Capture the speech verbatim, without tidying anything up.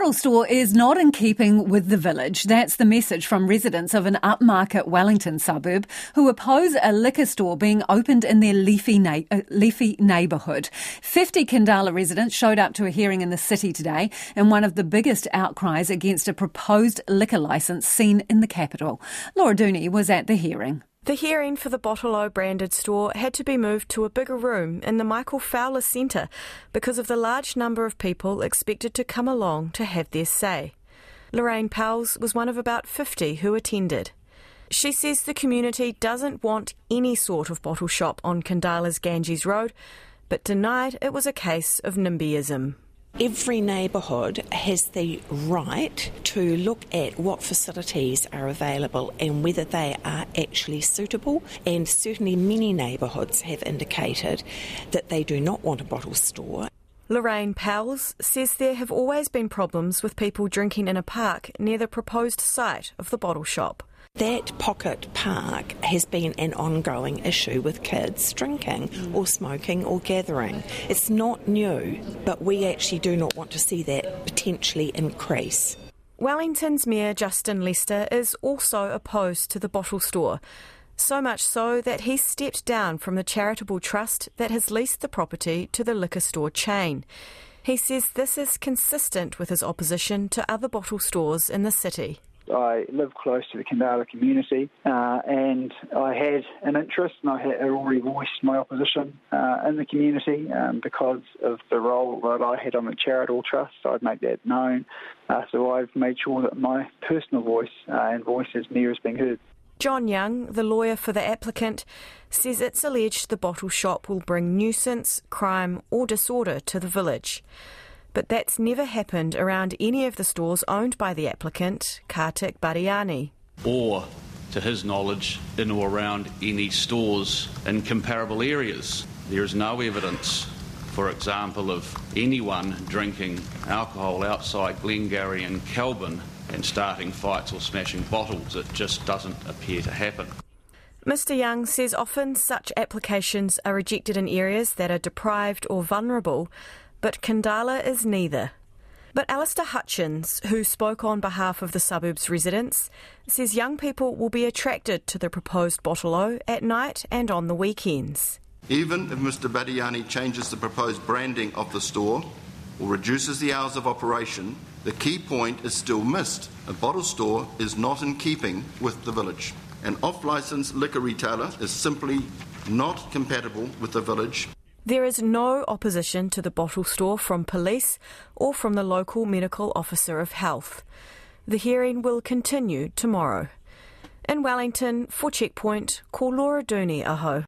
bottle store is not in keeping with the village. That's the message from residents of an upmarket Wellington suburb who oppose a liquor store being opened in their leafy, na- uh, leafy neighbourhood. fifty Kandala residents showed up to a hearing in the city today in one of the biggest outcries against a proposed liquor licence seen in the capital. Laura Dooney was at the hearing. The hearing for the Bottle-O branded store had to be moved to a bigger room in the Michael Fowler Centre because of the large number of people expected to come along to have their say. Lorraine Powles was one of about fifty who attended. She says the community doesn't want any sort of bottle shop on Kandala's Ganges Road, but denied it was a case of NIMBYism. Every neighbourhood has the right to look at what facilities are available and whether they are actually suitable, and certainly many neighbourhoods have indicated that they do not want a bottle store. Lorraine Powles says there have always been problems with people drinking in a park near the proposed site of the bottle shop. That pocket park has been an ongoing issue with kids drinking or smoking or gathering. It's not new, but we actually do not want to see that potentially increase. Wellington's Mayor Justin Lester is also opposed to the bottle store, so much so that he stepped down from the charitable trust that has leased the property to the liquor store chain. He says this is consistent with his opposition to other bottle stores in the city. I live close to the Kandala community uh, and I had an interest, and I had already voiced my opposition uh, in the community um, because of the role that I had on the charitable trust. So I'd make that known. Uh, so I've made sure that my personal voice uh, and voice as mayor is being heard. John Young, the lawyer for the applicant, says it's alleged the bottle shop will bring nuisance, crime or disorder to the village. But that's never happened around any of the stores owned by the applicant, Kartik Badiani. Or, to his knowledge, in or around any stores in comparable areas. There is no evidence, for example, of anyone drinking alcohol outside Glengarry and Kelburn and starting fights or smashing bottles. It just doesn't appear to happen. Mr Young says often such applications are rejected in areas that are deprived or vulnerable, but Kandala is neither. But Alistair Hutchins, who spoke on behalf of the suburb's residents, says young people will be attracted to the proposed Bottle-O at night and on the weekends. Even if Mr Badiani changes the proposed branding of the store or reduces the hours of operation, the key point is still missed. A bottle store is not in keeping with the village. An off-licence liquor retailer is simply not compatible with the village. There is no opposition to the bottle store from police or from the local medical officer of health. The hearing will continue tomorrow. In Wellington, for Checkpoint, call Laura Dooney aho.